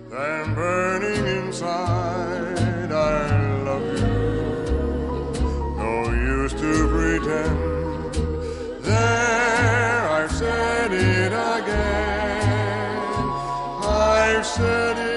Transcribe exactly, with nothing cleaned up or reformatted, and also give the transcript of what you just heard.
than burning inside. I love you, no use to pretend. There, I've said it again, I've said it